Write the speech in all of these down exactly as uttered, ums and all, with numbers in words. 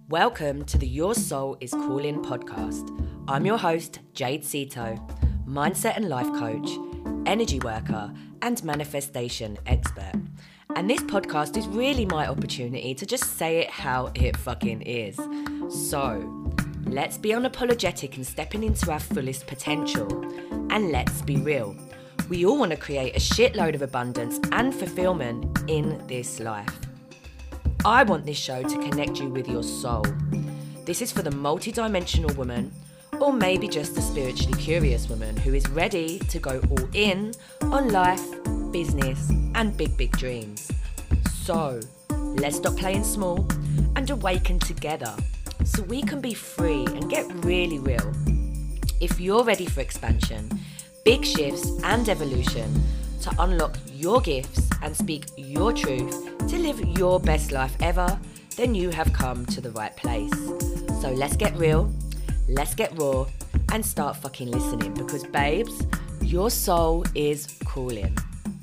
Welcome to the Your Soul is Calling podcast. I'm your host, Jade Sito, mindset and life coach, energy worker, and manifestation expert. And this podcast is really my opportunity to just say it how it fucking is. So, let's be unapologetic and stepping into our fullest potential. And let's be real. We all want to create a shitload of abundance and fulfillment in this life. I want this show to connect you with your soul. This is for the multidimensional woman, or maybe just the spiritually curious woman who is ready to go all in on life, business, and big, big dreams. So, let's stop playing small and awaken together so we can be free and get really real. If you're ready for expansion, big shifts, and evolution, to unlock your gifts and speak your truth to live your best life ever, then you have come to the right place. So let's get real, let's get raw, and start fucking listening because, babes, your soul is calling.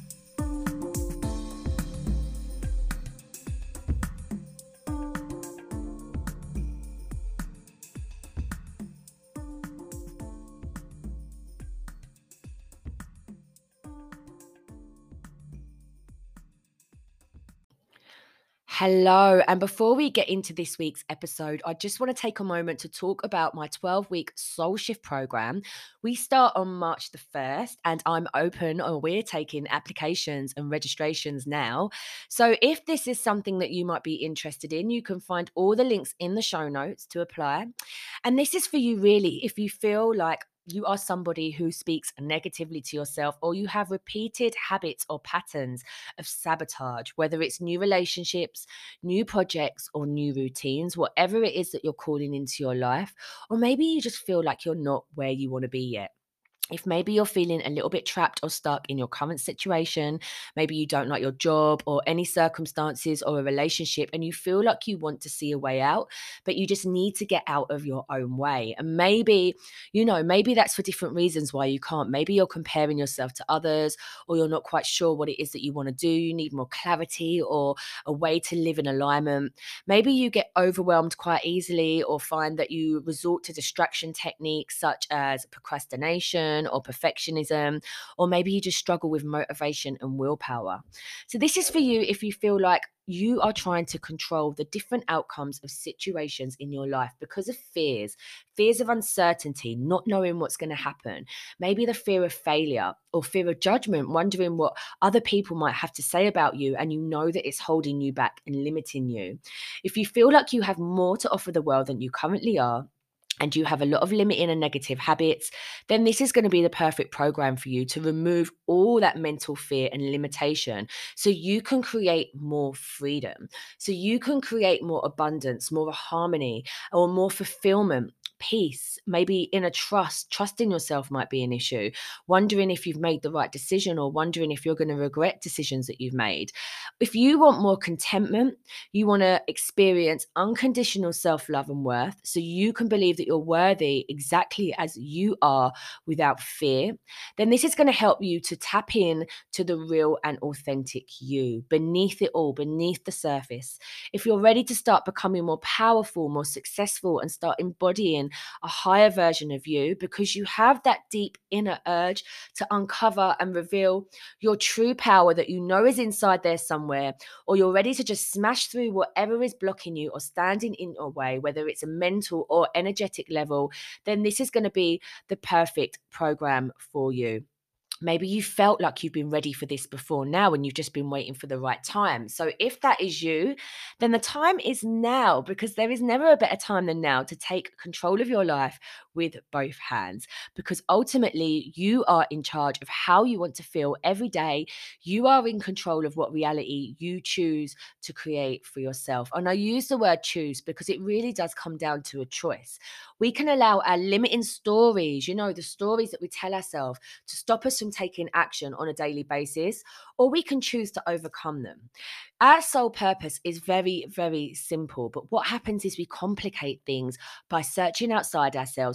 Hello, and before we get into this week's episode, I just want to take a moment to talk about my twelve-week Soul Shift program. We start on March the first, and I'm open, or we're taking applications and registrations now. So if this is something that you might be interested in, you can find all the links in the show notes to apply. And this is for you really if you feel like you are somebody who speaks negatively to yourself, or you have repeated habits or patterns of sabotage, whether it's new relationships, new projects, or new routines, whatever it is that you're calling into your life, or maybe you just feel like you're not where you want to be yet. If maybe you're feeling a little bit trapped or stuck in your current situation, maybe you don't like your job or any circumstances or a relationship, and you feel like you want to see a way out, but you just need to get out of your own way. And maybe, you know, maybe that's for different reasons why you can't. Maybe you're comparing yourself to others, or you're not quite sure what it is that you want to do. You need more clarity or a way to live in alignment. Maybe you get overwhelmed quite easily, or find that you resort to distraction techniques such as procrastination or perfectionism, or maybe you just struggle with motivation and willpower. So this is for you if you feel like you are trying to control the different outcomes of situations in your life because of fears, fears of uncertainty, not knowing what's going to happen, maybe the fear of failure or fear of judgment, wondering what other people might have to say about you, and you know that it's holding you back and limiting you. If you feel like you have more to offer the world than you currently are, and you have a lot of limiting and negative habits, then this is going to be the perfect program for you to remove all that mental fear and limitation so you can create more freedom, so you can create more abundance, more harmony, or more fulfillment. Peace, maybe inner trust, trusting yourself might be an issue, wondering if you've made the right decision, or wondering if you're going to regret decisions that you've made. If you want more contentment, you want to experience unconditional self-love and worth so you can believe that you're worthy exactly as you are without fear, then this is going to help you to tap in to the real and authentic you beneath it all, beneath the surface. If you're ready to start becoming more powerful, more successful, and start embodying a higher version of you because you have that deep inner urge to uncover and reveal your true power that you know is inside there somewhere, or you're ready to just smash through whatever is blocking you or standing in your way, whether it's a mental or energetic level, then this is going to be the perfect program for you. Maybe you felt like you've been ready for this before now and you've just been waiting for the right time. So if that is you, then the time is now, because there is never a better time than now to take control of your life with both hands, because ultimately you are in charge of how you want to feel every day. You are in control of what reality you choose to create for yourself. And I use the word choose because it really does come down to a choice. We can allow our limiting stories, you know, the stories that we tell ourselves, to stop us from taking action on a daily basis, or we can choose to overcome them. Our sole purpose is very, very simple. But what happens is we complicate things by searching outside ourselves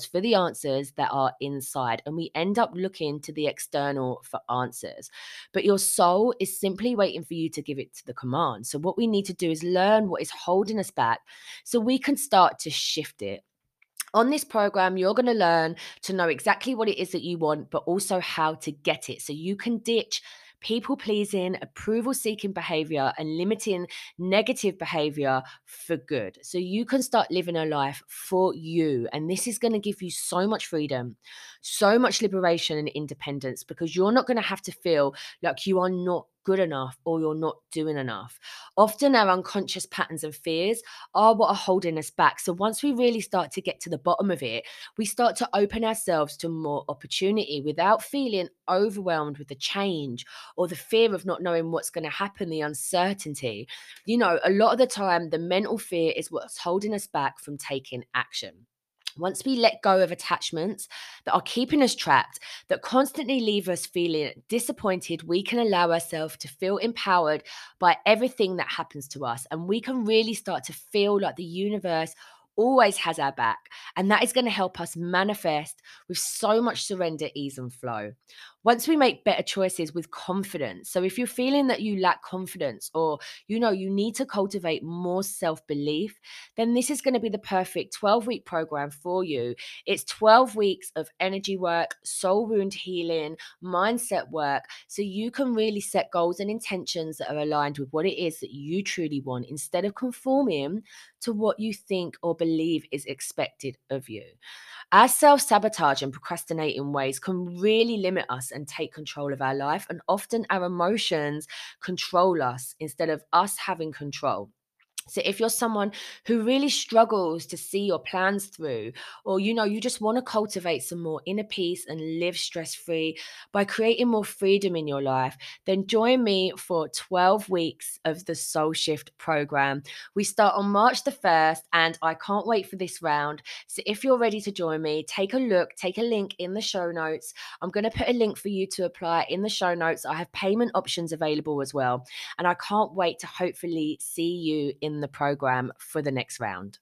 ourselves for the answers that are inside, and we end up looking to the external for answers. But your soul is simply waiting for you to give it to the command. So what we need to do is learn what is holding us back so we can start to shift it. On this program, you're going to learn to know exactly what it is that you want, but also how to get it. So you can ditch people pleasing, approval seeking behavior, and limiting negative behavior for good. So you can start living a life for you. And this is going to give you so much freedom, so much liberation and independence, because you're not going to have to feel like you are not good enough or you're not doing enough. Often our unconscious patterns and fears are what are holding us back. So once we really start to get to the bottom of it, we start to open ourselves to more opportunity without feeling overwhelmed with the change or the fear of not knowing what's going to happen, the uncertainty. You know, a lot of the time, the mental fear is what's holding us back from taking action. Once we let go of attachments that are keeping us trapped, that constantly leave us feeling disappointed, we can allow ourselves to feel empowered by everything that happens to us. And we can really start to feel like the universe always has our back. And that is going to help us manifest with so much surrender, ease, and flow. Once we make better choices with confidence. So if you're feeling that you lack confidence, or, you know, you need to cultivate more self-belief, then this is going to be the perfect twelve week program for you. It's twelve weeks of energy work, soul wound healing, mindset work, so you can really set goals and intentions that are aligned with what it is that you truly want, instead of conforming to what you think or believe is expected of you. Our self-sabotage and procrastinating ways can really limit us and take control of our life, and often our emotions control us instead of us having control. So if you're someone who really struggles to see your plans through, or, you know, you just want to cultivate some more inner peace and live stress-free by creating more freedom in your life, then join me for twelve weeks of the Soul Shift program. We start on March the first, and I can't wait for this round. So if you're ready to join me, take a look, take a link in the show notes. I'm going to put a link for you to apply in the show notes. I have payment options available as well. And I can't wait to hopefully see you in the program for the next round.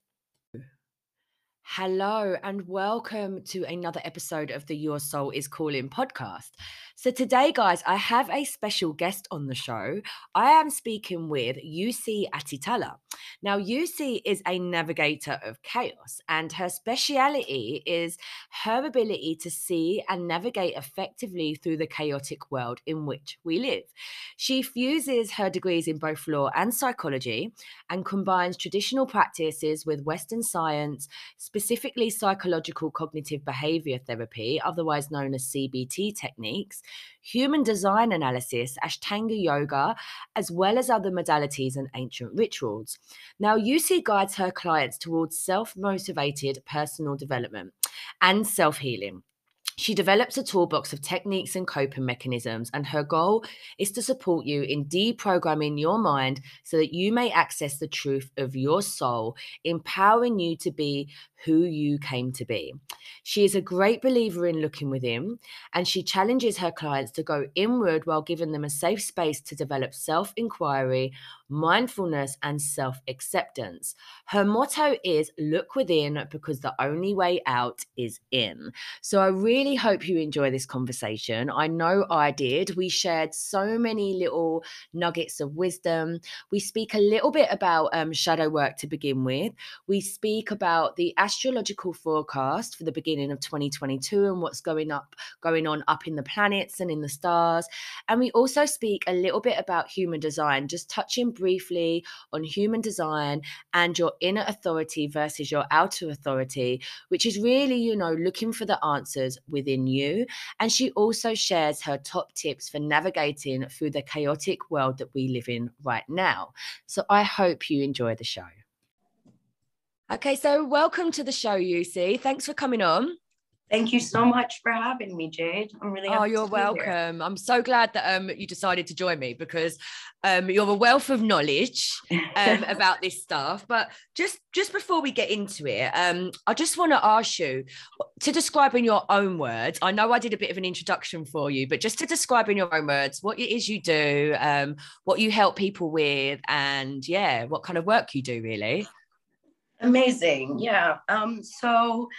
Hello, and welcome to another episode of the Your Soul is Calling podcast. So today, guys, I have a special guest on the show. I am speaking with Yusi Atitala. Now, Yusi is a navigator of chaos, and her speciality is her ability to see and navigate effectively through the chaotic world in which we live. She fuses her degrees in both law and psychology and combines traditional practices with Western science, specifically psychological cognitive behavior therapy, otherwise known as C B T techniques, human design analysis, Ashtanga yoga, as well as other modalities and ancient rituals. Now, Yusi guides her clients towards self-motivated personal development and self-healing. She develops a toolbox of techniques and coping mechanisms, and her goal is to support you in deprogramming your mind so that you may access the truth of your soul, empowering you to be who you came to be. She is a great believer in looking within, and she challenges her clients to go inward while giving them a safe space to develop self-inquiry, mindfulness, and self-acceptance. Her motto is look within because the only way out is in. So I really hope you enjoy this conversation. I know I did. We shared so many little nuggets of wisdom. We speak a little bit about um, shadow work to begin with. We speak about the astrological forecast for the beginning of twenty twenty-two and what's going up, going on up in the planets and in the stars. And we also speak a little bit about human design, just touching briefly on human design and your inner authority versus your outer authority, which is really, you know, looking for the answers within you. And she also shares her top tips for navigating through the chaotic world that we live in right now. So I hope you enjoy the show. Okay, so welcome to the show, Yusi. Thanks for coming on. Thank you so much for having me, Jade. I'm really happy. Oh, you're welcome. I'm so glad that um you decided to join me because um you're a wealth of knowledge um about this stuff. But just just before we get into it, um I just want to ask you to describe in your own words. I know I did a bit of an introduction for you, but just to describe in your own words what it is you do, um, what you help people with, and yeah, what kind of work you do, really. Amazing. Yeah. Um, so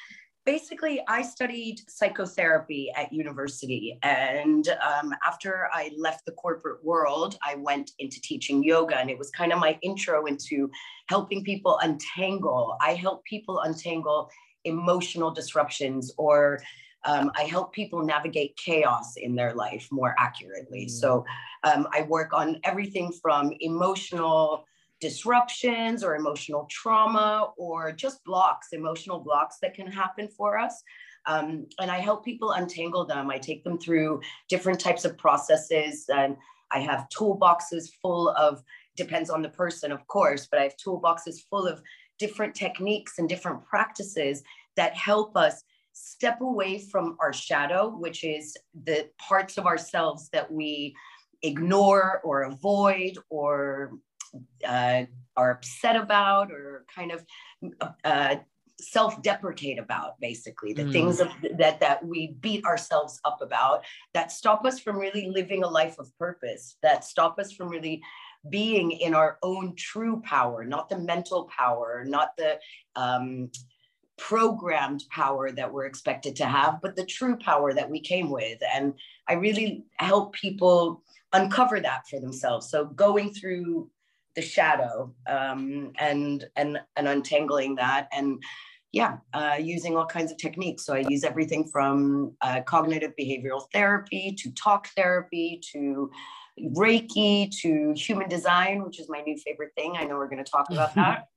basically, I studied psychotherapy at university. And um, after I left the corporate world, I went into teaching yoga. And it was kind of my intro into helping people untangle. I help people untangle emotional disruptions, or um, I help people navigate chaos in their life more accurately. Mm. So um, I work on everything from emotional disruptions or emotional trauma, or just blocks, emotional blocks that can happen for us. Um, and I help people untangle them. I take them through different types of processes, and I have toolboxes full of, depends on the person, of course, but I have toolboxes full of different techniques and different practices that help us step away from our shadow, which is the parts of ourselves that we ignore or avoid, or uh, are upset about, or kind of uh, self-deprecate about, basically the mm. things of, that that we beat ourselves up about, that stop us from really living a life of purpose, that stop us from really being in our own true power, not the mental power, not the um, programmed power that we're expected to have, but the true power that we came with. And I really help people uncover that for themselves. So going through the shadow um, and and and untangling that, and yeah, uh, using all kinds of techniques. So I use everything from uh, cognitive behavioral therapy to talk therapy to Reiki to human design, which is my new favorite thing. I know we're going to talk about that.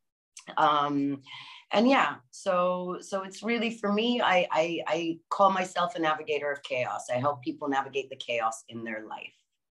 Um, and yeah, so so it's really, for me, I, I I call myself a navigator of chaos. I help people navigate the chaos in their life.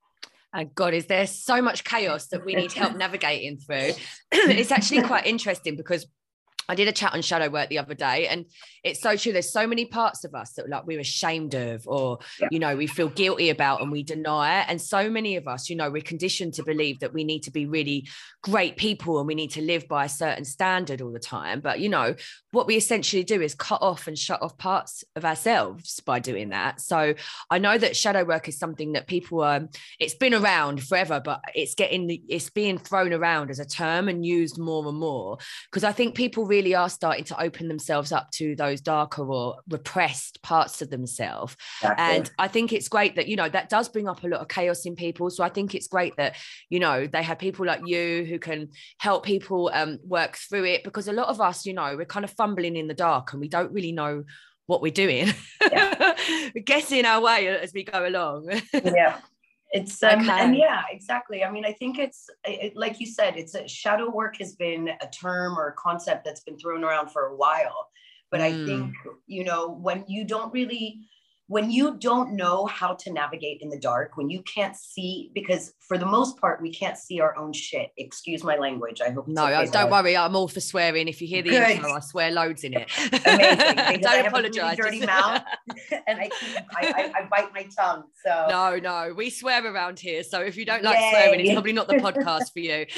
And God, is there so much chaos that we need help navigating through? It's actually quite interesting, because I did a chat on shadow work the other day, and it's so true. There's so many parts of us that like we're ashamed of, or, yeah. you know, we feel guilty about and we deny it. And so many of us, you know, we're conditioned to believe that we need to be really great people and we need to live by a certain standard all the time. But, you know, what we essentially do is cut off and shut off parts of ourselves by doing that. So I know that shadow work is something that people, um, it's been around forever, but it's getting, it's being thrown around as a term and used more and more, because I think people really really are starting to open themselves up to those darker or repressed parts of themselves. Exactly. And I think it's great that, you know, that does bring up a lot of chaos in people. So I think it's great that, you know, they have people like you who can help people um, work through it, because a lot of us, you know, we're kind of fumbling in the dark and we don't really know what we're doing. Yeah. We're guessing our way as we go along. Yeah. It's um, okay. And yeah, exactly. I mean, I think it's it, like you said, it's a shadow work has been a term or a concept that's been thrown around for a while. But mm. I think, you know, when you don't really, when you don't know how to navigate in the dark, when you can't see, because for the most part, we can't see our own shit. Excuse my language. I hope. No, okay, don't worry. I'm all for swearing. If you hear the Good. intro, I swear loads in it. Amazing. Don't apologize. Really dirty mouth, and I, keep, I, I I bite my tongue. So no, no, we swear around here. So if you don't like Yay. swearing, it's probably not the podcast for you.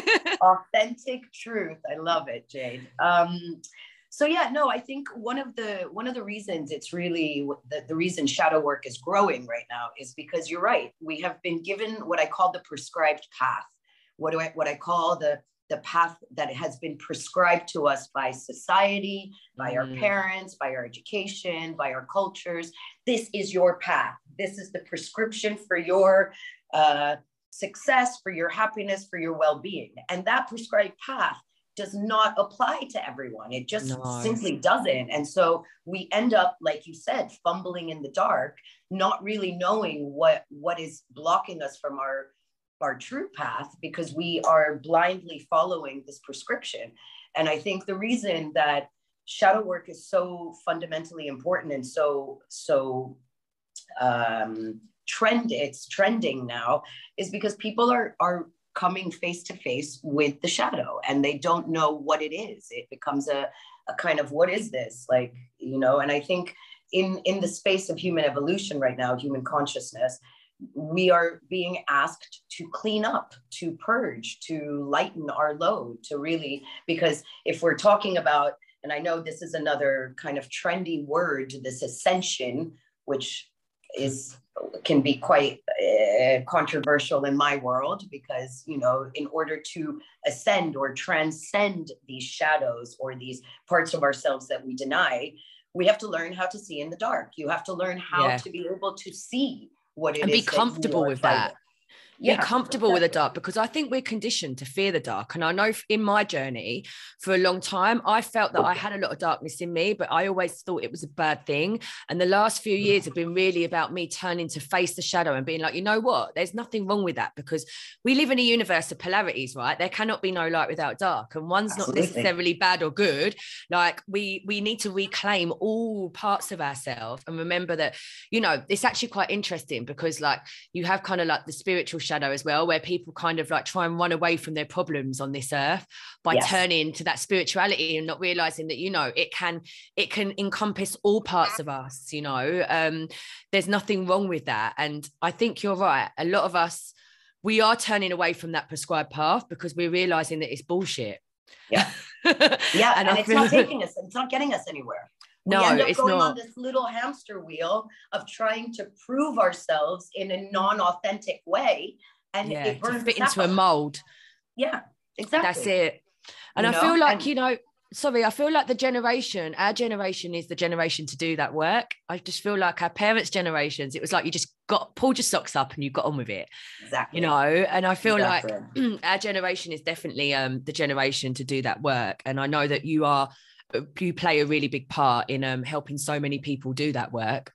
Authentic truth. I love it, Jade. Um, So yeah, no, I think one of the one of the reasons it's really the, the reason shadow work is growing right now is because you're right. We have been given what I call the prescribed path. What do I what I call the the path that has been prescribed to us by society, by mm. our parents, by our education, by our cultures. This is your path. This is the prescription for your uh, success, for your happiness, for your well-being. And that prescribed path does not apply to everyone. It just no. simply doesn't. And so we end up, like you said, fumbling in the dark, not really knowing what, what is blocking us from our, our true path, because we are blindly following this prescription. And I think the reason that shadow work is so fundamentally important and so, so um, trend, it's trending now, is because people are, are coming face to face with the shadow and they don't know what it is. It becomes a, a kind of, what is this? Like, you know, and I think in, in the space of human evolution right now, human consciousness, we are being asked to clean up, to purge, to lighten our load, to really, because if we're talking about, and I know this is another kind of trendy word, this ascension, which is can be quite uh, controversial in my world, because, you know, in order to ascend or transcend these shadows or these parts of ourselves that we deny, we have to learn how to see in the dark. You have to learn how Yeah. to be able to see what it And is be comfortable with fighting. that. Yeah, be comfortable exactly. with the dark, because I think we're conditioned to fear the dark. And I know in my journey for a long time, I felt that I had a lot of darkness in me, but I always thought it was a bad thing. And the last few years have been really about me turning to face the shadow and being like, you know what, there's nothing wrong with that, because we live in a universe of polarities, right? There cannot be no light without dark, and one's Absolutely. Not necessarily bad or good. Like we we need to reclaim all parts of ourselves and remember that, you know, it's actually quite interesting, because like you have kind of like the spiritual shadow as well, where people kind of like try and run away from their problems on this earth by yes. turning to that spirituality and not realizing that, you know, it can it can encompass all parts of us, you know. Um there's nothing wrong with that. And I think you're right, a lot of us, we are turning away from that prescribed path because we're realizing that it's bullshit. Yeah. Yeah. and, and it's feel... not taking us, it's not getting us anywhere. We no, end up it's going not. on this little hamster wheel of trying to prove ourselves in a non-authentic way. And yeah, it burns to fit us into out. a mold. Yeah, exactly. That's it. And you I know? feel like, and, you know, sorry, I feel like the generation, our generation is the generation to do that work. I just feel like our parents' generations, it was like you just got pulled your socks up and you got on with it. Exactly. You know, and I feel exactly. like our generation is definitely um, the generation to do that work. And I know that you are, you play a really big part in um, helping so many people do that work.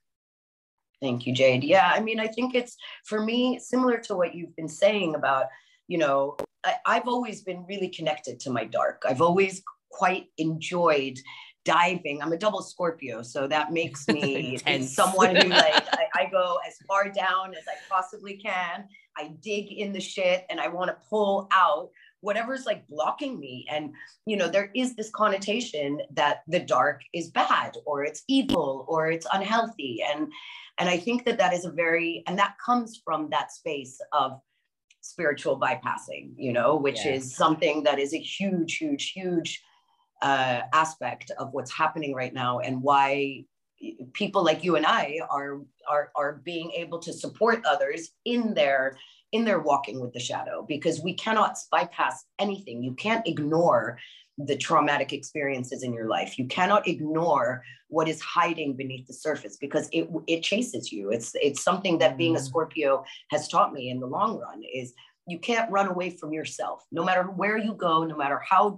Thank you, Jade. Yeah, I mean, I think it's, for me, similar to what you've been saying about, you know, I, I've always been really connected to my dark. I've always quite enjoyed diving. I'm a double Scorpio, so that makes me someone who like, I, I go as far down as I possibly can. I dig in the shit and I want to pull out whatever's like blocking me. And, you know, there is this connotation that the dark is bad or it's evil or it's unhealthy. And, and I think that that is a very, and that comes from that space of spiritual bypassing, you know, which yeah. is something that is a huge, huge, huge uh, aspect of what's happening right now, and why people like you and I are, are, are being able to support others in their in their walking with the shadow, because we cannot bypass anything. You can't ignore the traumatic experiences in your life. You cannot ignore what is hiding beneath the surface, because it it chases you. It's it's something that being a Scorpio has taught me in the long run, is you can't run away from yourself. No matter where you go, no matter how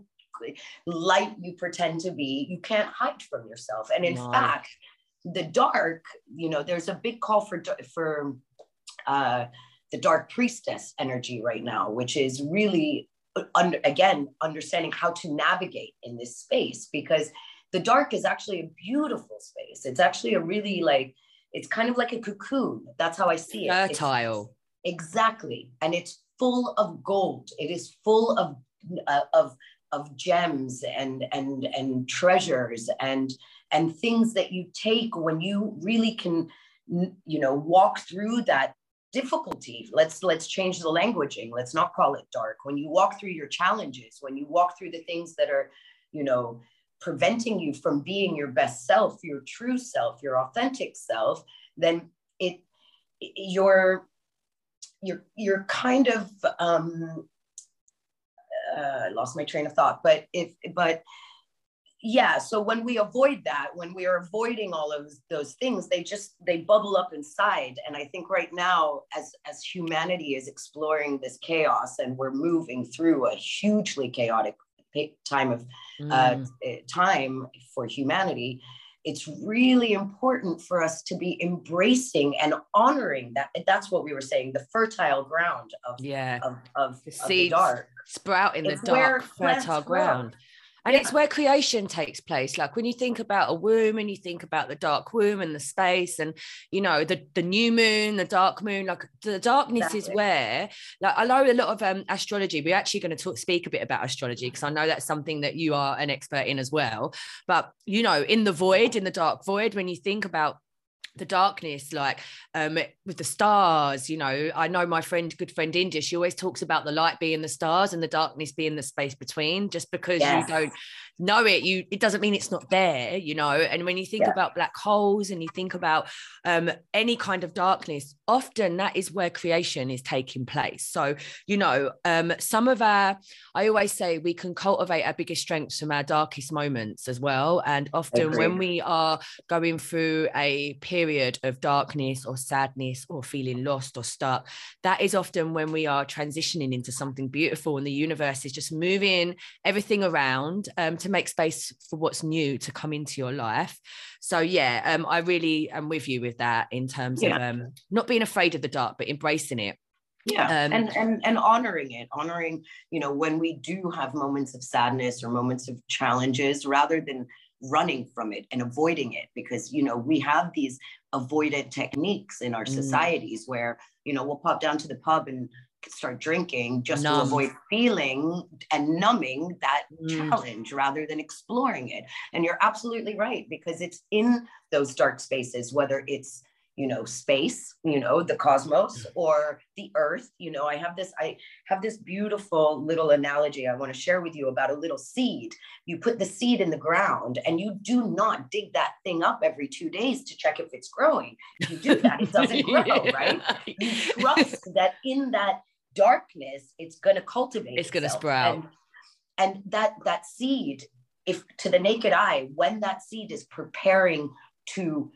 light you pretend to be, you can't hide from yourself. And in no. fact, the dark, you know, there's a big call for, for, uh, the dark priestess energy right now, which is really, under, again, understanding how to navigate in this space, because the dark is actually a beautiful space. It's actually a really like, it's kind of like a cocoon. That's how I see it. Fertile. It's, exactly. And it's full of gold. It is full of, uh, of, of gems and, and, and treasures and, and things that you take when you really can, you know, walk through that difficulty. Let's let's change the languaging. Let's not call it dark. When you walk through your challenges, when you walk through the things that are, you know, preventing you from being your best self, your true self, your authentic self, then it you're you're you're kind of um uh, I lost my train of thought. But if but yeah, so when we avoid that, when we are avoiding all of those things, they just, they bubble up inside. And I think right now, as, as humanity is exploring this chaos and we're moving through a hugely chaotic time of uh, mm. time for humanity, it's really important for us to be embracing and honoring that. That's what we were saying, the fertile ground of, yeah. of, of, the of the dark. Sprout in it's the dark, fertile ground. Grow. And yeah. it's where creation takes place. Like when you think about a womb and you think about the dark womb and the space and, you know, the, the new moon, the dark moon, like the darkness exactly. is where, like I know a lot of um, astrology. We're actually going to talk, speak a bit about astrology because I know that's something that you are an expert in as well. But, you know, in the void, in the dark void, when you think about the darkness, like um with the stars, you know, I know my friend, good friend India, she always talks about the light being the stars and the darkness being the space between, just because yes. you don't know it, you it doesn't mean it's not there, you know. And when you think Yeah. about black holes and you think about um, any kind of darkness, often that is where creation is taking place. So, you know, um, some of our, I always say we can cultivate our biggest strengths from our darkest moments as well. And often Agreed. when we are going through a period of darkness or sadness or feeling lost or stuck, that is often when we are transitioning into something beautiful, and the universe is just moving everything around um, to make space for what's new to come into your life. So yeah, um, I really am with you with that in terms Yeah. of um, not being afraid of the dark, but embracing it. Yeah. Um, and, and, and honoring it, honoring, you know, when we do have moments of sadness or moments of challenges, rather than running from it and avoiding it, because, you know, we have these avoided techniques in our Mm. societies where, you know, we'll pop down to the pub and start drinking just Numb. to avoid feeling and numbing that Mm. challenge rather than exploring it. And you're absolutely right, because it's in those dark spaces, whether it's, you know, space, you know, the cosmos, or the earth. You know, I have this, I have this beautiful little analogy I want to share with you about a little seed. You put the seed in the ground and you do not dig that thing up every two days to check if it's growing. If you do that, it doesn't grow, yeah. right? You trust that in that darkness, it's going to cultivate It's going to itself. sprout. And, and that, that seed, if to the naked eye, when that seed is preparing to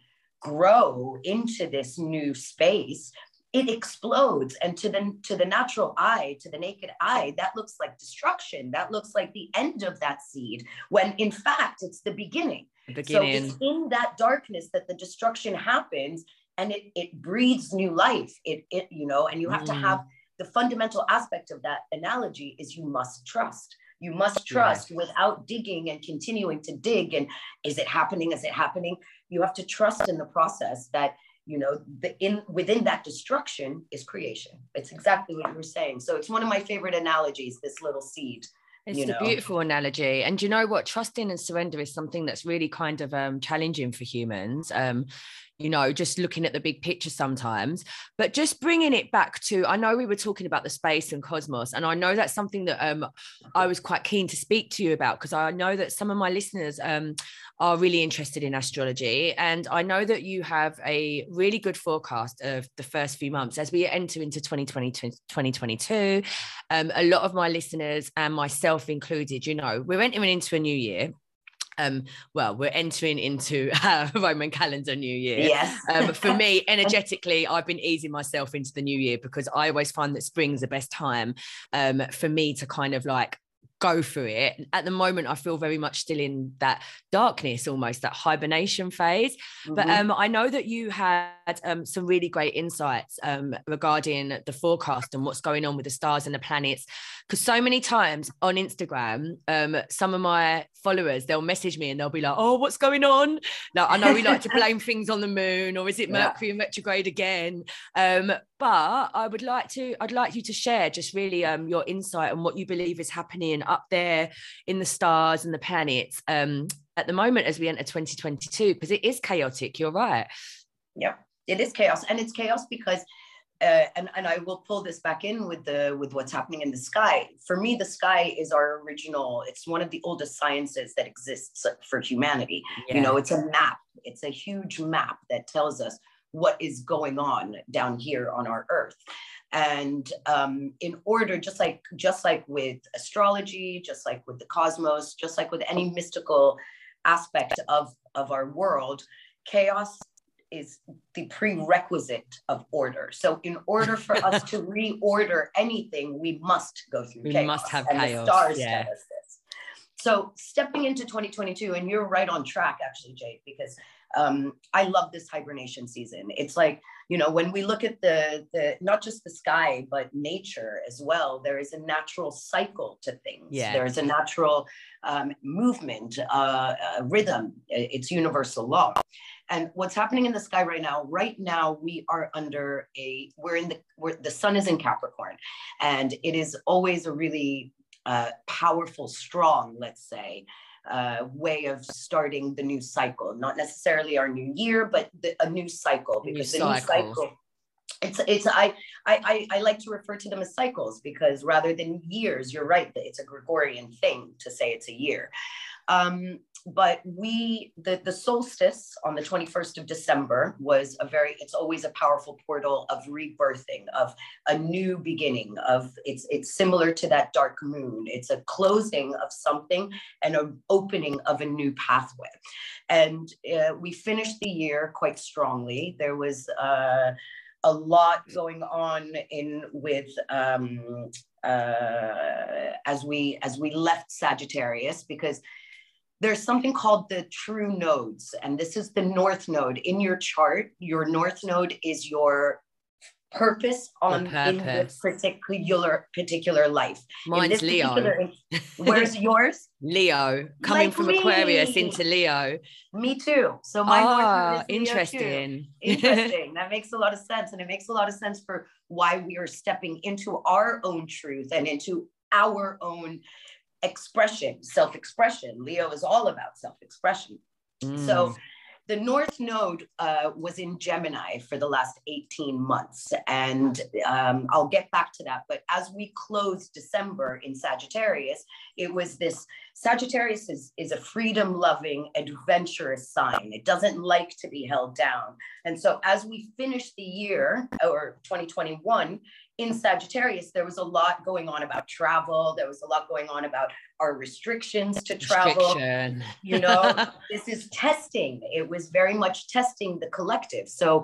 grow into this new space, it explodes. And to the to the natural eye, to the naked eye, that looks like destruction. That looks like the end of that seed, when in fact it's the beginning. The beginning. So it's in that darkness that the destruction happens, and it it breathes new life. It it you know, and you have mm. to have the fundamental aspect of that analogy is you must trust. You must trust, yeah. without digging and continuing to dig. And is it happening? Is it happening? You have to trust in the process that, you know, the in within that destruction is creation. It's exactly what you were saying. So it's one of my favorite analogies, this little seed. It's you a know? beautiful analogy. And you know what? Trusting and surrender is something that's really kind of um, challenging for humans. Um, you know, just looking at the big picture sometimes, but just bringing it back to, I know we were talking about the space and cosmos, and I know that's something that um, I was quite keen to speak to you about, because I know that some of my listeners um, are really interested in astrology. And I know that you have a really good forecast of the first few months as we enter into twenty twenty, twenty twenty-two. Um, a lot of my listeners, and myself included, you know, we're entering into a new year. Um, well, we're entering into uh, Roman calendar New Year. Yes. um, for me, energetically, I've been easing myself into the new year, because I always find that spring's the best time um, for me to kind of like go through it. At the moment, I feel very much still in that darkness, almost that hibernation phase. Mm-hmm. But um, I know that you had um, some really great insights um, regarding the forecast and what's going on with the stars and the planets. Because so many times on Instagram, um, some of my followers, they'll message me and they'll be like, oh, what's going on? Now, I know we like to blame things on the moon, or is it Mercury yeah. retrograde again? Um, but I would like to, I'd like you to share just really um, your insight on what you believe is happening up there in the stars and the planets um, at the moment as we enter twenty twenty-two, because it is chaotic. You're right. Yeah, it is chaos. And it's chaos because Uh, and, and I will pull this back in with the with what's happening in the sky. For me, the sky is our original, it's one of the oldest sciences that exists for humanity. Yeah. You know, it's a map. It's a huge map that tells us what is going on down here on our earth. And um, in order, just like just like with astrology, just like with the cosmos, just like with any mystical aspect of, of our world, chaos is the prerequisite of order. So in order for us to reorder anything, we must go through we chaos. We must have and chaos. The stars yeah. tell us this. So stepping into twenty twenty-two, and you're right on track, actually, Jade, because um, I love this hibernation season. It's like, you know, when we look at the, the not just the sky, but nature as well, there is a natural cycle to things. Yeah. There is a natural um, movement, uh, uh, rhythm. It's universal law. And what's happening in the sky right now, right now, we are under a, we're in the, we're, the sun is in Capricorn, and it is always a really uh, powerful, strong, let's say, uh, way of starting the new cycle. Not necessarily our new year, but the, a new cycle, because the new cycle, it's, it's, I, I, I like to refer to them as cycles, because rather than years, you're right, that it's a Gregorian thing to say it's a year. Um, but we, the, the solstice on the twenty-first of December was a very, it's always a powerful portal of rebirthing, of a new beginning, of it's, it's similar to that dark moon. It's a closing of something and an opening of a new pathway. And uh, we finished the year quite strongly. There was uh, a lot going on in with, um, uh, as we, as we left Sagittarius, because there's something called the true nodes, and this is the north node in your chart. Your north node is your purpose on purpose. in this particular particular life. Mine's Leo. Where's yours? Leo, coming like from me. Aquarius into Leo. Me too. So my ah, north node is Leo interesting. Too. Interesting. That makes a lot of sense, and it makes a lot of sense for why we are stepping into our own truth and into our own expression, self-expression. Leo is all about self-expression. Mm. So the North Node uh, was in Gemini for the last eighteen months. And um, I'll get back to that. But as we closed December in Sagittarius, it was this, Sagittarius is, is a freedom-loving, adventurous sign. It doesn't like to be held down. And so as we finished the year, or twenty twenty-one, in Sagittarius, there was a lot going on about travel. There was a lot going on about our restrictions to travel. Restriction. You know, this is testing. It was very much testing the collective. So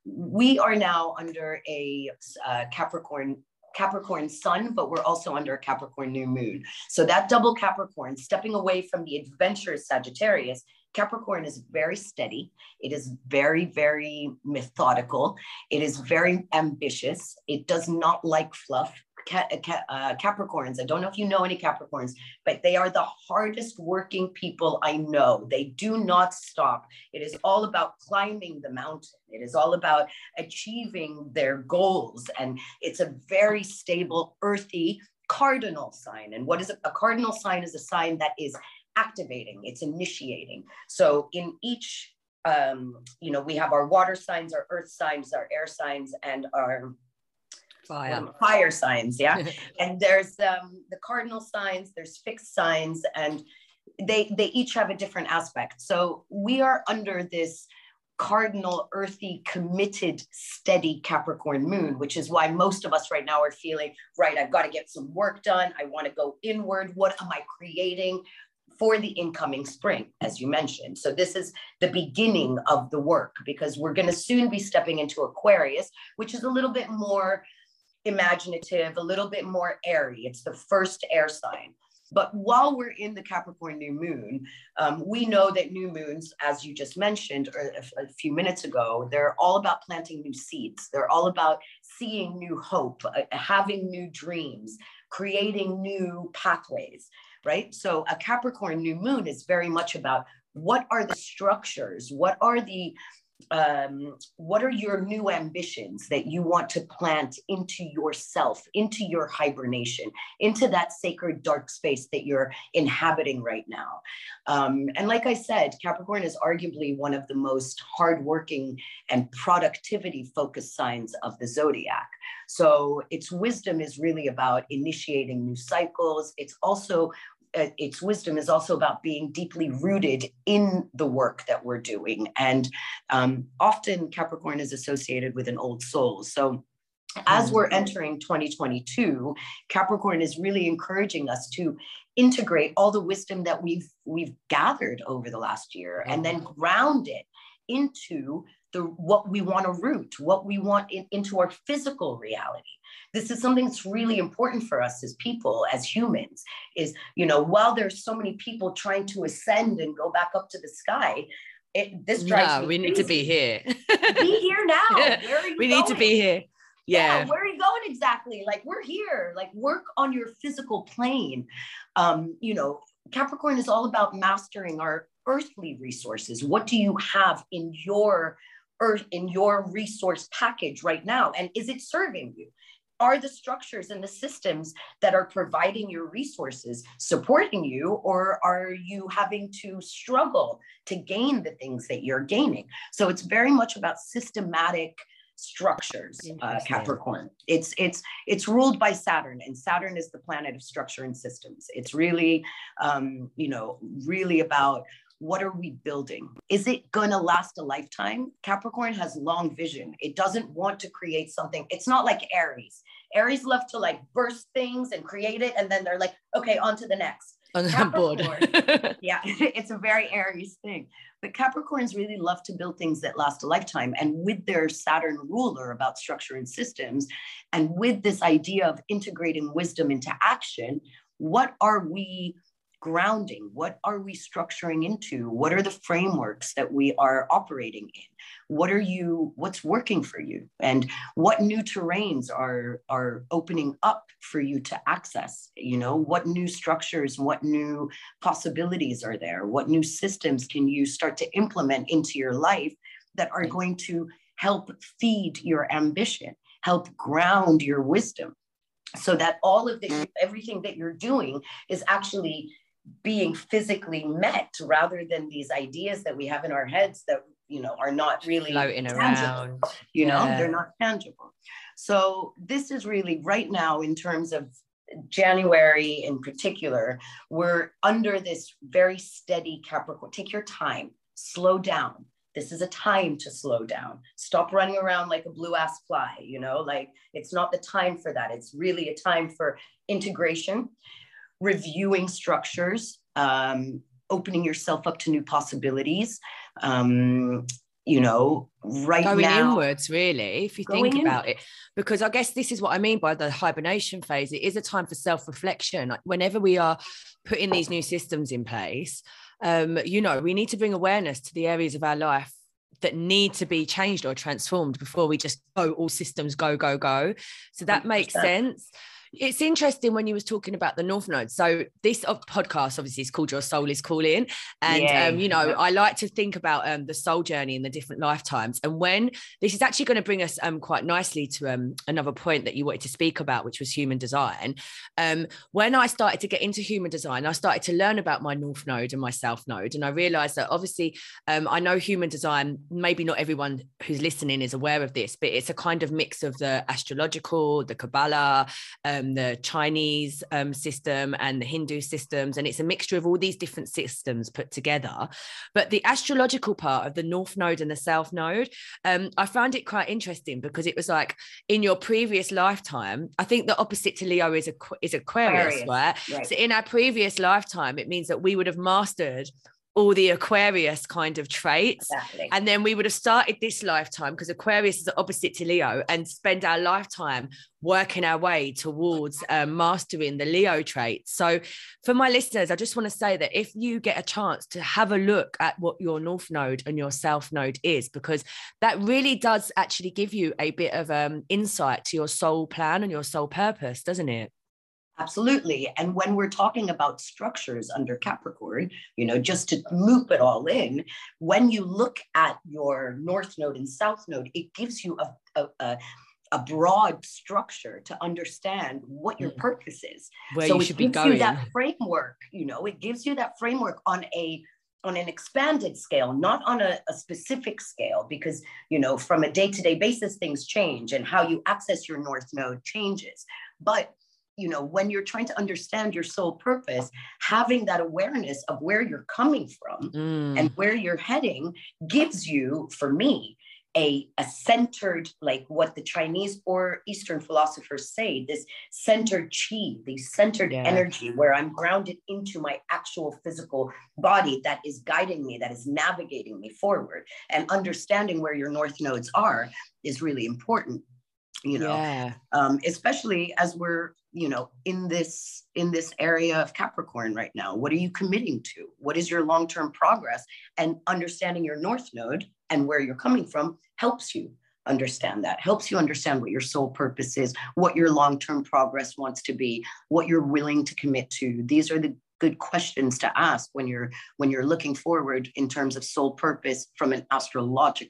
we are now under a uh, Capricorn Capricorn sun, but we're also under a Capricorn new moon. So that double Capricorn, stepping away from the adventurous Sagittarius, Capricorn is very steady. It is very, very methodical. It is very ambitious. It does not like fluff. Ca ca uh, Capricorns, I don't know if you know any Capricorns, but they are the hardest working people I know. They do not stop. It is all about climbing the mountain. It is all about achieving their goals. And it's a very stable, earthy cardinal sign. And what is a, a cardinal sign? Is a sign that is activating, it's initiating. So in each, um, you know, we have our water signs, our earth signs, our air signs, and our fire, um, fire signs, yeah? And there's um, the cardinal signs, there's fixed signs, and they, they each have a different aspect. So we are under this cardinal, earthy, committed, steady Capricorn moon, which is why most of us right now are feeling, right, I've got to get some work done. I want to go inward. What am I creating for the incoming spring, as you mentioned? So this is the beginning of the work, because we're going to soon be stepping into Aquarius, which is a little bit more imaginative, a little bit more airy. It's the first air sign. But while we're in the Capricorn new moon, um, we know that new moons, as you just mentioned or a, a few minutes ago, they're all about planting new seeds. They're all about seeing new hope, uh, having new dreams, creating new pathways. Right? So a Capricorn new moon is very much about what are the structures, what are the, um, what are your new ambitions that you want to plant into yourself, into your hibernation, into that sacred dark space that you're inhabiting right now. Um, and like I said, Capricorn is arguably one of the most hardworking and productivity focused signs of the zodiac. So its wisdom is really about initiating new cycles. It's also Uh, its wisdom is also about being deeply rooted in the work that we're doing. And um, often Capricorn is associated with an old soul. So as we're entering twenty twenty-two, Capricorn is really encouraging us to integrate all the wisdom that we've, we've gathered over the last year and then ground it into the, what we want to root, what we want in, into our physical reality. This is something that's really important for us as people, as humans, is, you know, while there's so many people trying to ascend and go back up to the sky, it, this drives no, me we crazy. Need to be here. Be here now. Where are you we going? need to be here. Yeah. yeah. Where are you going exactly? Like, we're here. Like, work on your physical plane. Um, you know, Capricorn is all about mastering our earthly resources. What do you have in your earth, in your resource package right now? And is it serving you? Are the structures and the systems that are providing your resources supporting you, or are you having to struggle to gain the things that you're gaining? So it's very much about systematic structures, uh, Capricorn. It's it's it's ruled by Saturn, and Saturn is the planet of structure and systems. It's really, um, you know, really about what are we building? Is it going to last a lifetime? Capricorn has long vision. It doesn't want to create something. It's not like Aries. Aries love to like burst things and create it, and then they're like, okay, on to the next. I'm bored. Yeah, it's a very Aries thing. But Capricorns really love to build things that last a lifetime. And with their Saturn ruler about structure and systems, and with this idea of integrating wisdom into action, what are we grounding? What are we structuring into? What are the frameworks that we are operating in? What are you, what's working for you? And what new terrains are, are opening up for you to access? You know, what new structures, what new possibilities are there? What new systems can you start to implement into your life that are going to help feed your ambition, help ground your wisdom, so that all of the, everything that you're doing is actually being physically met, rather than these ideas that we have in our heads that, you know, are not really floating tangible, around. you know, yeah. they're not tangible. So this is really right now, in terms of January in particular, we're under this very steady Capricorn. Take your time, slow down. This is a time to slow down. Stop running around like a blue ass fly, you know, like it's not the time for that. It's really a time for integration, reviewing structures, um, opening yourself up to new possibilities. Um, you know, right going now, inwards, really, if you think about it, because I guess this is what I mean by the hibernation phase. It is a time for self-reflection. Whenever we are putting these new systems in place, um, you know, we need to bring awareness to the areas of our life that need to be changed or transformed before we just go all systems go go go. So that one hundred percent makes sense. It's interesting when you was talking about the North Node. So this podcast obviously is called Your Soul is Calling. And, um, you know, I like to think about um, the soul journey in the different lifetimes. And when this is actually going to bring us um, quite nicely to um, another point that you wanted to speak about, which was human design. Um, when I started to get into human design, I started to learn about my North Node and my South Node. And I realized that obviously um, I know human design, maybe not everyone who's listening is aware of this, but it's a kind of mix of the astrological, the Kabbalah, um, the Chinese um, system and the Hindu systems. And it's a mixture of all these different systems put together. But the astrological part of the North Node and the South Node, um, I found it quite interesting, because it was like in your previous lifetime, I think the opposite to Leo is, a, is Aquarius, Aquarius right? right? So in our previous lifetime, it means that we would have mastered all the Aquarius kind of traits. Exactly. And then we would have started this lifetime, because Aquarius is the opposite to Leo, and spend our lifetime working our way towards um, mastering the Leo traits. So for my listeners, I just want to say that if you get a chance to have a look at what your North Node and your South Node is, because that really does actually give you a bit of um, insight to your soul plan and your soul purpose, doesn't it? Absolutely. And when we're talking about structures under Capricorn, you know, just to loop it all in, when you look at your North Node and South Node, it gives you a, a, a a broad structure to understand what your purpose is. Where so you it should gives be going. you that framework, you know, it gives you that framework on a on an expanded scale, not on a, a specific scale, because, you know, from a day-to-day basis, things change, and how you access your North Node changes. But you know, when you're trying to understand your soul purpose, having that awareness of where you're coming from mm. and where you're heading gives you, for me, a, a centered, like what the Chinese or Eastern philosophers say, this centered chi, the centered yeah. energy, where I'm grounded into my actual physical body that is guiding me, that is navigating me forward. And understanding where your North Nodes are is really important. You know, yeah. um, especially as we're, you know, in this in this area of Capricorn right now. What are you committing to? What is your long-term progress? And understanding your North Node and where you're coming from helps you understand that, helps you understand what your soul purpose is, what your long-term progress wants to be, what you're willing to commit to. These are the good questions to ask when you're when you're looking forward in terms of soul purpose from an astrological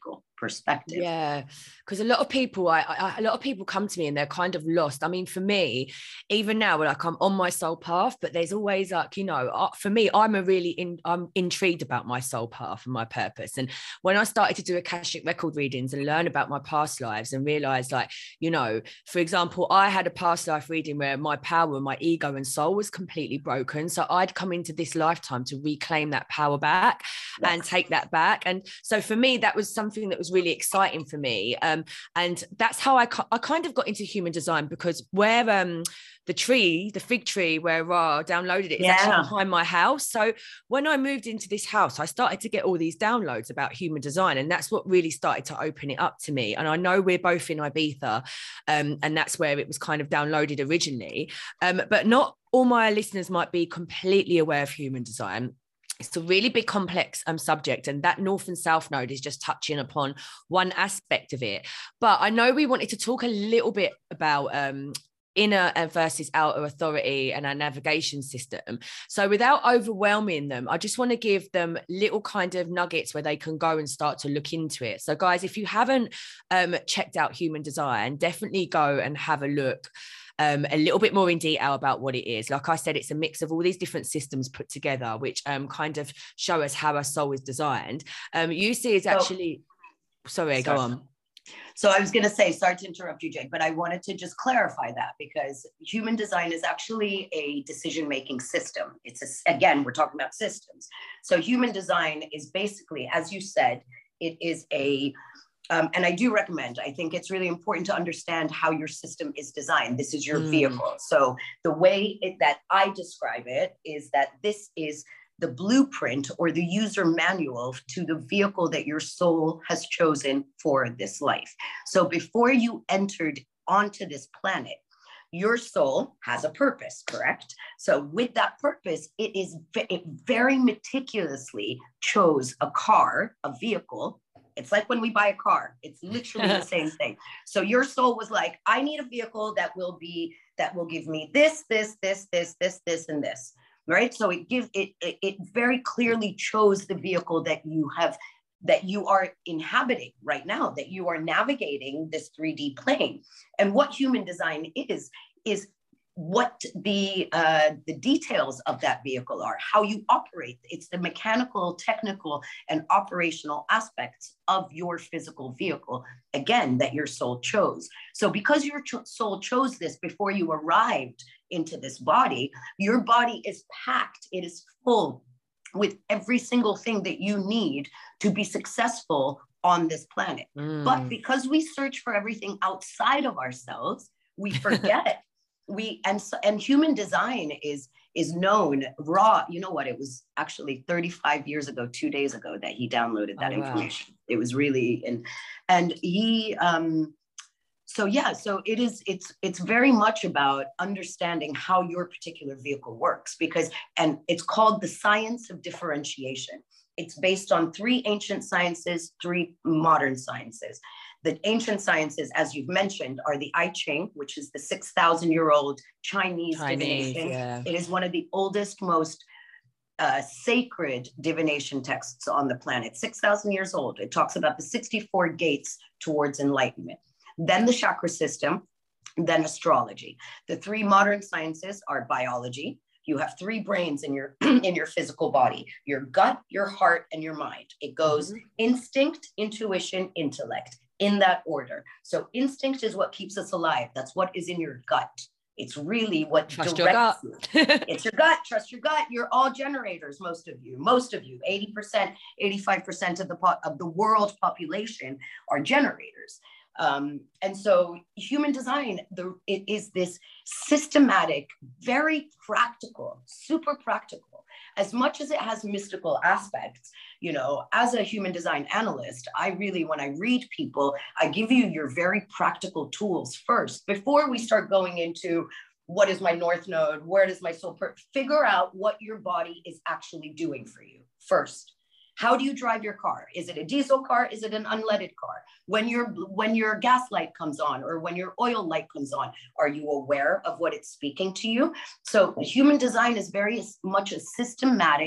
perspective. Yeah, because a lot of people, I, I, a lot of people come to me and they're kind of lost. I mean, for me, even now, like I'm on my soul path, but there's always like, you know, uh, for me, I'm a really, in, I'm intrigued about my soul path and my purpose. And when I started to do Akashic record readings and learn about my past lives and realize, like, you know, for example, I had a past life reading where my power, my ego and soul was completely broken. So I'd come into this lifetime to reclaim that power back yes. and take that back. And so for me, that was something that was really exciting exciting for me, um, and that's how I, I kind of got into human design, because where um, the tree, the fig tree where Ra downloaded it is yeah. actually behind my house. So when I moved into this house, I started to get all these downloads about human design, and that's what really started to open it up to me. And I know we're both in Ibiza, um, and that's where it was kind of downloaded originally, um, but not all my listeners might be completely aware of human design. It's a really big complex um, subject, and that north and south node is just touching upon one aspect of it. But I know we wanted to talk a little bit about um, inner versus outer authority and our navigation system. So without overwhelming them, I just want to give them little kind of nuggets where they can go and start to look into it. So guys, if you haven't um, checked out human design, definitely go and have a look. Um, a little bit more in detail about what it is. Like I said, it's a mix of all these different systems put together, which um, kind of show us how our soul is designed. Um, U C is actually, so, sorry, sorry, go on. So I was going to say, sorry to interrupt you, Jake, but I wanted to just clarify that, because human design is actually a decision-making system. It's a, again, we're talking about systems. So human design is basically, as you said, it is a Um, and I do recommend, I think it's really important to understand how your system is designed. This is your mm. vehicle. So the way it, that I describe it is that this is the blueprint or the user manual to the vehicle that your soul has chosen for this life. So before you entered onto this planet, your soul has a purpose, correct? So with that purpose, it is it very meticulously chose a car, a vehicle. It's like when we buy a car, it's literally the same thing. So your soul was like, I need a vehicle that will be, that will give me this, this, this, this, this, this, and this, right? So it gives, it, it, it very clearly chose the vehicle that you have, that you are inhabiting right now, that you are navigating this three D plane. And what human design is, is what the uh, the details of that vehicle are, how you operate. It's the mechanical, technical, and operational aspects of your physical vehicle, again, that your soul chose. So because your ch- soul chose this before you arrived into this body, your body is packed, it is full with every single thing that you need to be successful on this planet. Mm. But because we search for everything outside of ourselves, we forget. We and and human design is is known raw. You know what? It was actually thirty-five years ago, two days ago, that he downloaded that oh, information. Wow. It was really and and he um so yeah, so it is it's it's very much about understanding how your particular vehicle works, because and it's called the science of differentiation. It's based on three ancient sciences, three modern sciences. The ancient sciences, as you've mentioned, are the I Ching, which is the six thousand year old Chinese, Chinese divination. Yeah. It is one of the oldest, most uh, sacred divination texts on the planet, six thousand years old. It talks about the sixty-four gates towards enlightenment. Then the chakra system, then astrology. The three modern sciences are biology. You have three brains in your in your physical body: your gut, your heart, and your mind. It goes mm-hmm. instinct, intuition, intellect, in that order. So instinct is what keeps us alive. That's what is in your gut. It's really what trust directs you. It's your gut. Trust your gut. You're all generators, most of you. Most of you, eighty percent, eighty-five percent of the po- of the world population are generators. Um, and so human design, the, it is this systematic, very practical, super practical, as much as it has mystical aspects. You know, as a human design analyst, I really, when I read people, I give you your very practical tools first, before we start going into what is my north node, where does my soul, per- figure out what your body is actually doing for you first. How do you drive your car? Is it a diesel car? Is it an unleaded car? When your when your gas light comes on, or when your oil light comes on, are you aware of what it's speaking to you? So human design is very much a systematic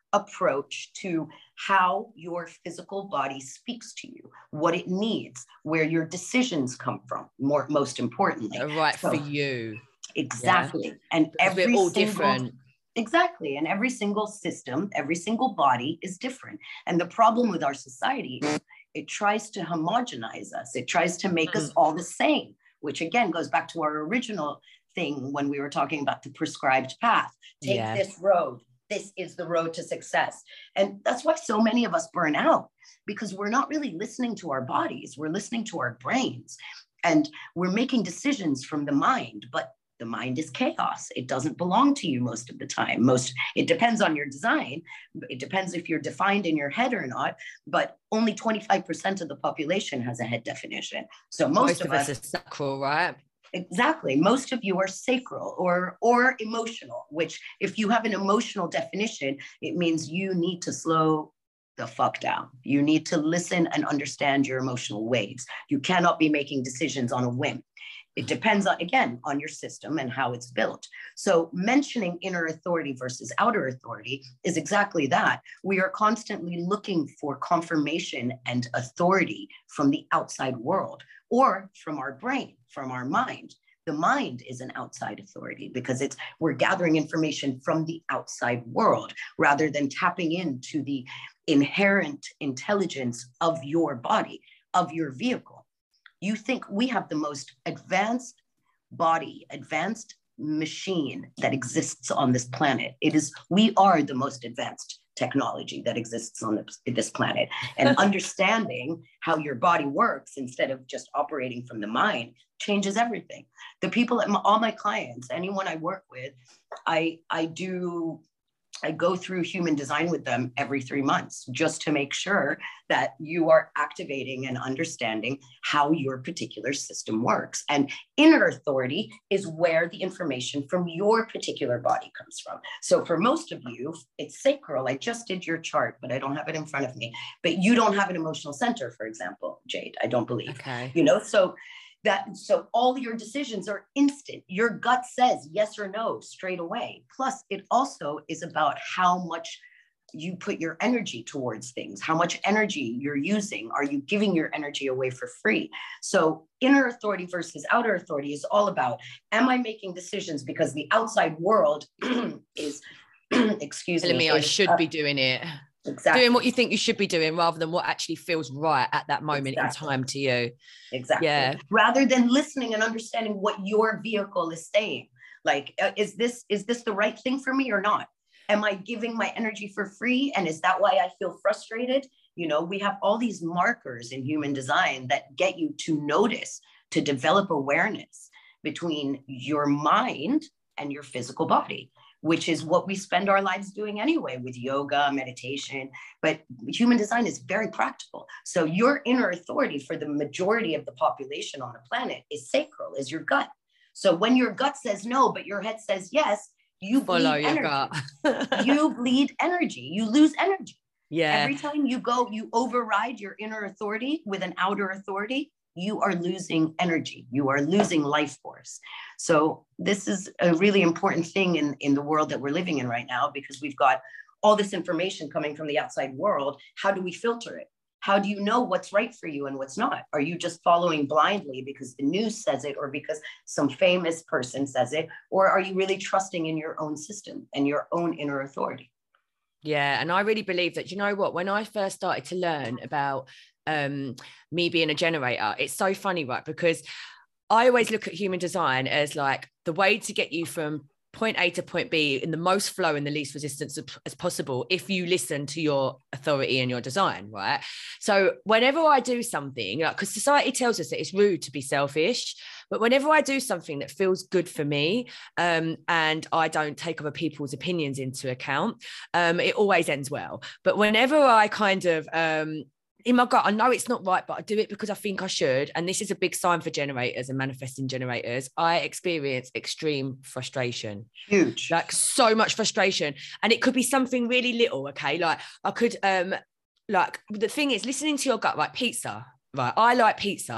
approach to how your physical body speaks to you, what it needs, where your decisions come from, more most importantly. Right, so, for you. Exactly. Yeah? And Because every we're all single different. Exactly. And every single system, every single body is different. And the problem with our society is it tries to homogenize us. It tries to make mm. us all the same, which again goes back to our original thing when we were talking about the prescribed path. Take yeah. this road. This is the road to success. And that's why so many of us burn out, because we're not really listening to our bodies. We're listening to our brains, and we're making decisions from the mind. But the mind is chaos. It doesn't belong to you most of the time. Most, it depends on your design. It depends if you're defined in your head or not, but only twenty-five percent of the population has a head definition. So most, most of, of us, us are sacral, right? Exactly. Most of you are sacral or, or emotional, which if you have an emotional definition, it means you need to slow the fuck down. You need to listen and understand your emotional waves. You cannot be making decisions on a whim. It depends on, again, on your system and how it's built. So mentioning inner authority versus outer authority is exactly that. We are constantly looking for confirmation and authority from the outside world or from our brain, from our mind. The mind is an outside authority because it's we're gathering information from the outside world rather than tapping into the inherent intelligence of your body, of your vehicle. You think we have the most advanced body, advanced machine that exists on this planet. It is, we are the most advanced technology that exists on this, this planet. And understanding how your body works instead of just operating from the mind changes everything. The people, at my, all my clients, anyone I work with, I, I do I go through human design with them every three months just to make sure that you are activating and understanding how your particular system works. And inner authority is where the information from your particular body comes from. So for most of you, it's sacral. I just did your chart, but I don't have it in front of me. But you don't have an emotional center, for example, Jade, I don't believe. Okay. You know, so that so all your decisions are instant. Your gut says yes or no straight away. Plus, it also is about how much you put your energy towards things, how much energy you're using. Are you giving your energy away for free? So inner authority versus outer authority is all about, am I making decisions because the outside world is, excuse telling me, me is, I should uh, be doing it. Exactly. Doing what you think you should be doing rather than what actually feels right at that moment exactly. in time to you. Exactly. Yeah. Rather than listening and understanding what your vehicle is saying. Like, uh, is this, is this the right thing for me or not? Am I giving my energy for free? And is that why I feel frustrated? You know, we have all these markers in human design that get you to notice, to develop awareness between your mind and your physical body, which is what we spend our lives doing anyway with yoga, meditation. But human design is very practical. So your inner authority for the majority of the population on the planet is sacral, is your gut. So when your gut says no, but your head says yes, you follow bleed your energy. gut. You bleed energy. You lose energy. Yeah. Every time you go, you override your inner authority with an outer authority, you are losing energy. You are losing life force. So this is a really important thing in, in the world that we're living in right now, because we've got all this information coming from the outside world. How do we filter it? How do you know what's right for you and what's not? Are you just following blindly because the news says it or because some famous person says it? Or are you really trusting in your own system and your own inner authority? Yeah. And I really believe that, you know what, when I first started to learn about um, me being a generator, it's so funny, right? Because I always look at human design as like the way to get you from point A to point B in the most flow and the least resistance as possible if you listen to your authority and your design, right? So whenever I do something, like, because society tells us that it's rude to be selfish, but whenever I do something that feels good for me, um, and I don't take other people's opinions into account, um, it always ends well. But whenever I kind of um, in my gut, I know it's not right, but I do it because I think I should. And this is a big sign for generators and manifesting generators. I experience extreme frustration. Huge. Like so much frustration. And it could be something really little, okay? Like I could, um, like the thing is listening to your gut, like pizza, right? I like pizza.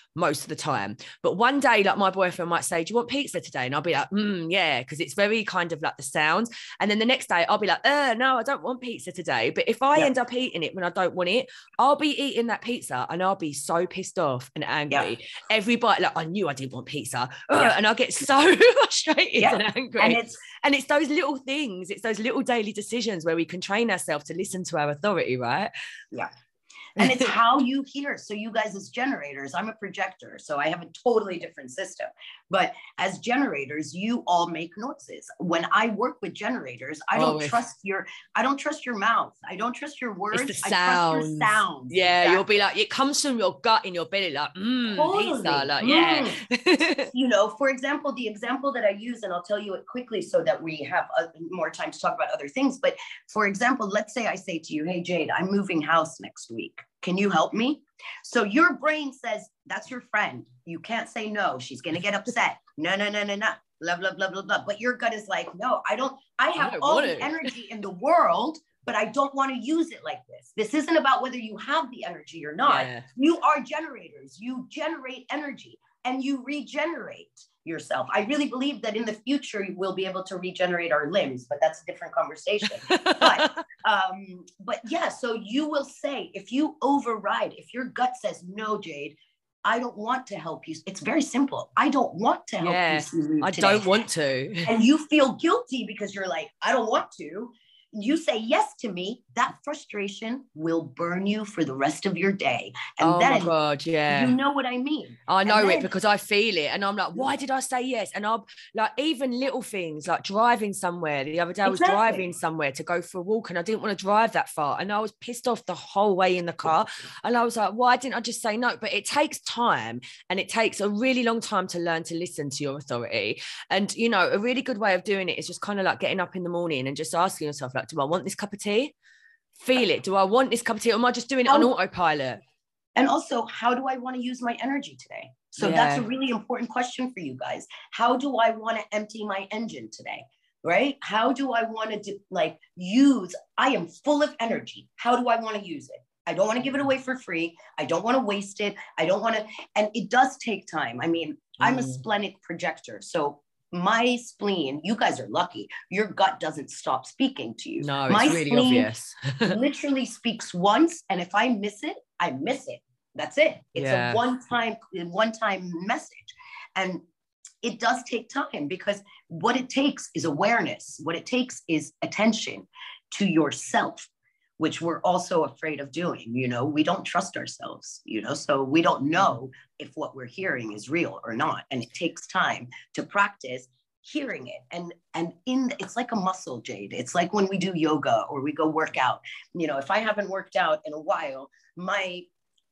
most of the time. But one day, like my boyfriend might say, do you want pizza today? And I'll be like, mm, yeah, because it's very kind of like the sounds. And then the next day I'll be like, uh, no, I don't want pizza today. But if I Yeah. end up eating it when I don't want it, I'll be eating that pizza and I'll be so pissed off and angry. Yeah. Every bite, like I knew I didn't want pizza. Yeah. And I'll get so frustrated yeah. and angry. And it's and it's those little things, it's those little daily decisions where we can train ourselves to listen to our authority, right? Yeah. And it's how you hear. So you guys as generators, I'm a projector, so I have a totally different system. But as generators, you all make noises. When I work with generators, I don't oh, trust your, I don't trust your mouth. I don't trust your words. It's the sounds. I trust your sounds. Yeah, exactly. You'll be like, it comes from your gut in your belly, like, mmm, totally. Pizza, like, yeah. Mm. You know, for example, the example that I use, and I'll tell you it quickly so that we have uh, more time to talk about other things. But for example, let's say I say to you, hey, Jade, I'm moving house next week. Can you help me? So your brain says, that's your friend. You can't say no. She's going to get upset. No, no, no, no, no. Blah, blah, blah, blah, blah. But your gut is like, no, I don't, I have I all the it. energy in the world, but I don't want to use it like this. This isn't about whether you have the energy or not. Yeah. You are generators. You generate energy and you regenerate yourself. I really believe that in the future we'll be able to regenerate our limbs, but that's a different conversation. but um, but yeah, so you will say, if you override, if your gut says, no, Jade, I don't want to help you. It's very simple. I don't want to help yeah, you. I today. don't want to. And you feel guilty because you're like, I don't want to. You say yes to me, that frustration will burn you for the rest of your day. And oh then my God, yeah. You know what I mean? I know then, it because I feel it. And I'm like, why did I say yes? And I'll like even little things like driving somewhere. The other day I was exactly. driving somewhere to go for a walk and I didn't want to drive that far. And I was pissed off the whole way in the car. And I was like, why didn't I just say no? But it takes time and it takes a really long time to learn to listen to your authority. And, you know, a really good way of doing it is just kind of like getting up in the morning and just asking yourself, like, do I want this cup of tea? Feel it. Do I want this cup of tea? Or am I just doing it on autopilot? And also, how do I want to use my energy today? So yeah. that's a really important question for you guys. How do I want to empty my engine today? Right? How do I want to do, like use, I am full of energy. How do I want to use it? I don't want to give it away for free. I don't want to waste it. I don't want to, and it does take time. I mean, mm. I'm a splenic projector. So my spleen, you guys are lucky. Your gut doesn't stop speaking to you. No, my it's really spleen obvious. literally speaks once. And if I miss it, I miss it. That's it. It's yeah. a one-time, one-time message. And it does take time because what it takes is awareness. What it takes is attention to yourself, which we're also afraid of doing. You know, we don't trust ourselves, you know, so we don't know if what we're hearing is real or not. And it takes time to practice hearing it. And, and in, it's like a muscle, Jade. It's like when we do yoga or we go work out, you know, if I haven't worked out in a while, my,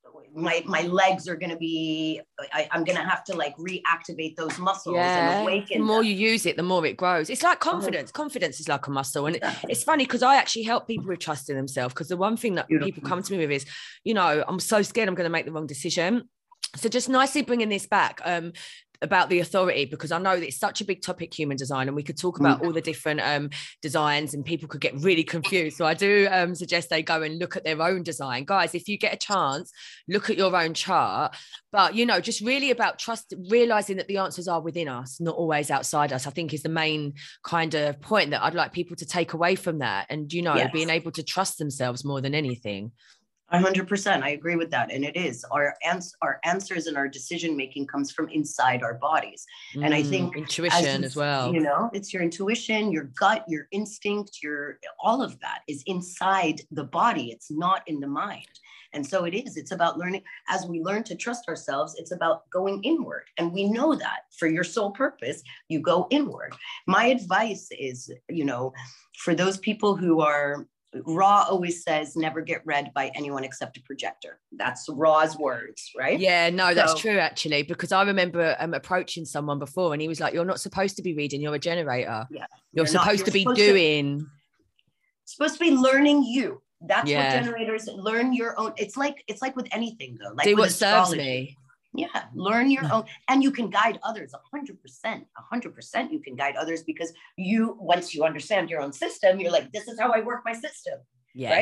my, my legs are going to be, I, I'm going to have to like reactivate those muscles yeah. and awaken the more them. you use it, the more it grows. It's like confidence. Mm-hmm. Confidence is like a muscle. And exactly. it's funny because I actually help people with trusting themselves, because the one thing that Beautiful. people come to me with is, you know, I'm so scared I'm going to make the wrong decision. So just nicely bringing this back, um, about the authority, because I know that it's such a big topic, human design, and we could talk about mm. all the different um, designs and people could get really confused. So I do um, suggest they go and look at their own design. Guys, if you get a chance, look at your own chart. But, you know, just really about trust, realizing that the answers are within us, not always outside us, I think is the main kind of point that I'd like people to take away from that. And, you know, yes. being able to trust themselves more than anything. one hundred percent. I agree with that. And it is our, ans- our answers and our decision-making comes from inside our bodies. Mm, and I think intuition as, as well, you know, it's your intuition, your gut, your instinct, your, all of that is inside the body. It's not in the mind. And so it is, it's about learning. As we learn to trust ourselves, it's about going inward. And we know that for your sole purpose, you go inward. My advice is, you know, for those people who are, Ra always says, never get read by anyone except a projector. That's Ra's words, right? Yeah, no, so, that's true, actually, because I remember um, approaching someone before and he was like, you're not supposed to be reading, you're a generator. Yeah, You're, you're supposed not, to be supposed doing. To, supposed to be learning you. That's yeah. what generators learn your own. It's like, it's like with anything though. Like do with what astrology. serves me. Yeah, learn your own, and you can guide others a hundred percent, a hundred percent. You can guide others because you, once you understand your own system, you're like, this is how I work my system, yeah. right?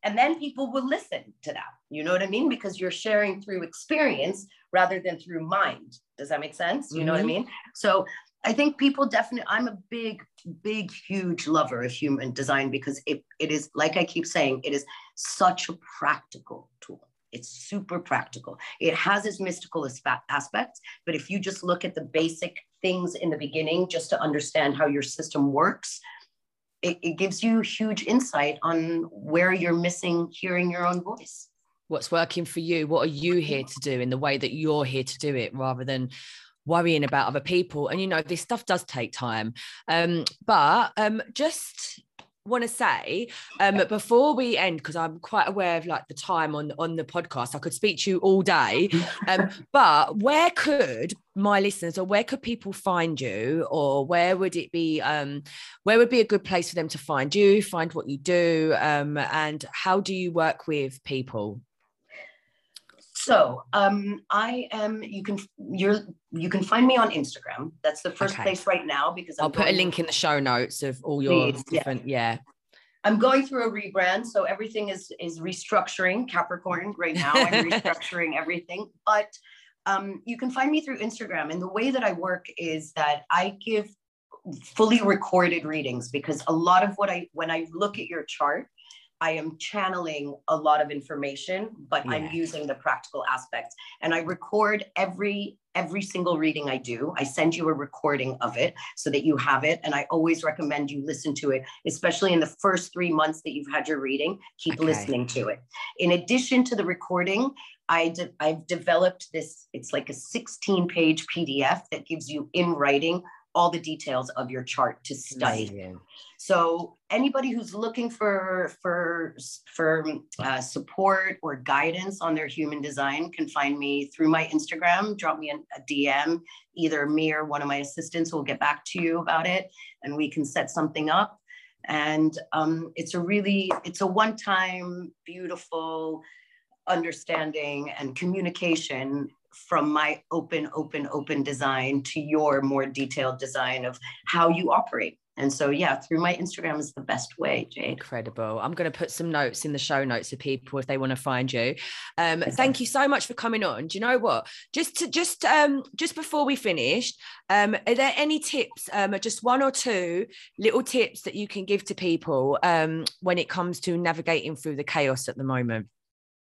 And then people will listen to that. You know what I mean? Because you're sharing through experience rather than through mind. Does that make sense? You mm-hmm. know what I mean? So I think people definitely, I'm a big, big, huge lover of human design because it, it is, like I keep saying, it is such a practical tool. It's super practical. It has its mystical aspects, but if you just look at the basic things in the beginning, just to understand how your system works, it, it gives you huge insight on where you're missing hearing your own voice. What's working for you? What are you here to do in the way that you're here to do it, rather than worrying about other people? And, you know, this stuff does take time. Um, but um, just want to say um, before we end, because I'm quite aware of like the time on, on the podcast, I could speak to you all day. Um, but where could my listeners, or where could people find you, or where would it be, um, where would be a good place for them to find you, find what you do, um, and how do you work with people? So um, I am, you can, you're, you can find me on Instagram. That's the first okay. place right now, because I'm I'll put a link in the show notes of all your Please, different, yeah. yeah. I'm going through a rebrand. So everything is, is restructuring. Capricorn right now, I'm restructuring everything, but um, you can find me through Instagram. And the way that I work is that I give fully recorded readings, because a lot of what I, when I look at your chart, I am channeling a lot of information, but yeah. I'm using the practical aspects, and I record every, every single reading I do. I send you a recording of it so that you have it. And I always recommend you listen to it, especially in the first three months that you've had your reading, keep okay. listening to it. In addition to the recording, I de- I've developed this, it's like a sixteen page P D F that gives you in writing all the details of your chart to study. Amazing. So anybody who's looking for for for uh, support or guidance on their human design can find me through my Instagram. Drop me a, a D M. Either me or one of my assistants will get back to you about it, and we can set something up. And um, it's a really, it's a one-time, beautiful understanding and communication from my open, open, open design to your more detailed design of how you operate. And so, yeah, through my Instagram is the best way, Jade. Incredible. I'm going to put some notes in the show notes for people if they want to find you. Um, thank you so much for coming on. Do you know what? Just to just um, just before we finish, um, are there any tips, um, just one or two little tips that you can give to people um, when it comes to navigating through the chaos at the moment?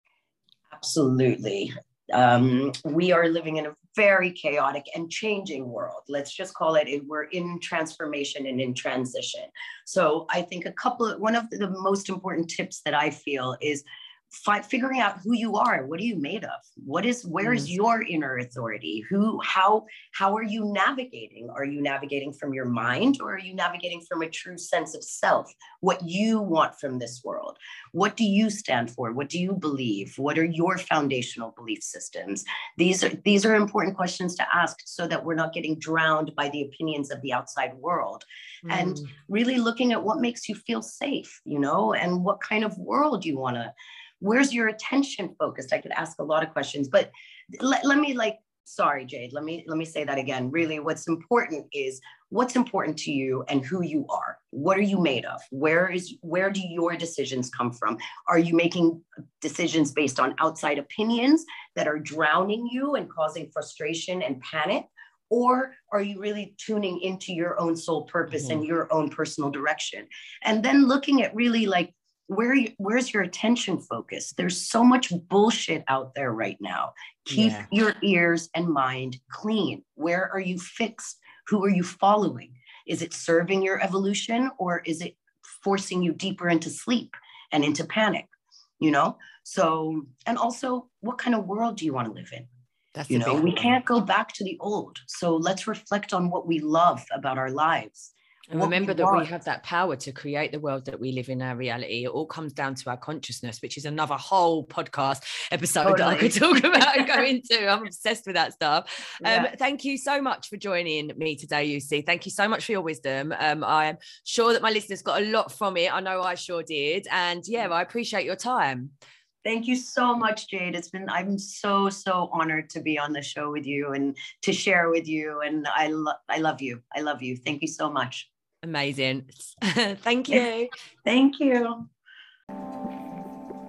Absolutely. Um, we are living in a very chaotic and changing world. Let's just call it, we're in transformation and in transition. So I think a couple of, one of the most important tips that I feel is fi- figuring out who you are. What are you made of? What is, where is your inner authority? Who, how, how are you navigating? Are you navigating from your mind, or are you navigating from a true sense of self? What you want from this world? What do you stand for? What do you believe? What are your foundational belief systems? These are, these are important questions to ask so that we're not getting drowned by the opinions of the outside world. Mm. And really looking at what makes you feel safe, you know, and what kind of world you want to, where's your attention focused? I could ask a lot of questions, but let, let me like, sorry, Jade, let me, let me say that again. Really, what's important is what's important to you and who you are. What are you made of? Where is, where do your decisions come from? Are you making decisions based on outside opinions that are drowning you and causing frustration and panic? Or are you really tuning into your own soul purpose mm-hmm. and your own personal direction? And then looking at really like, Where you, where's your attention focus? There's so much bullshit out there right now. Keep yeah. your ears and mind clean. Where are you fixed? Who are you following? Is it serving your evolution, or is it forcing you deeper into sleep and into panic? You know? So, and also, what kind of world do you want to live in? That's you know, we one. Can't go back to the old. So let's reflect on what we love about our lives. And remember that we have that power to create the world that we live in, our reality. It all comes down to our consciousness, which is another whole podcast episode totally. That I could talk about and go into. I'm obsessed with that stuff. Um, yeah. Thank you so much for joining me today, U C. Thank you so much for your wisdom. Um, I'm sure that my listeners got a lot from it. I know I sure did. And yeah, I appreciate your time. Thank you so much, Jade. It's been, I'm so, so honored to be on the show with you and to share with you. And I, lo- I love you. I love you. Thank you so much. Amazing. Thank you. Thank you.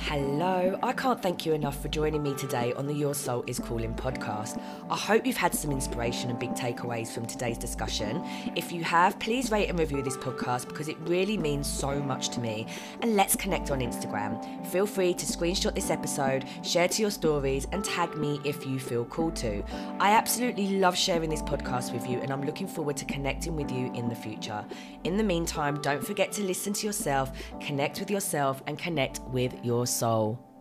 Hello, I can't thank you enough for joining me today on the Your Soul is Calling podcast. I hope you've had some inspiration and big takeaways from today's discussion. If you have, please rate and review this podcast because it really means so much to me. And let's connect on Instagram. Feel free to screenshot this episode, share to your stories, and tag me if you feel called to. I absolutely love sharing this podcast with you, and I'm looking forward to connecting with you in the future. In the meantime, don't forget to listen to yourself, connect with yourself, and connect with your soul.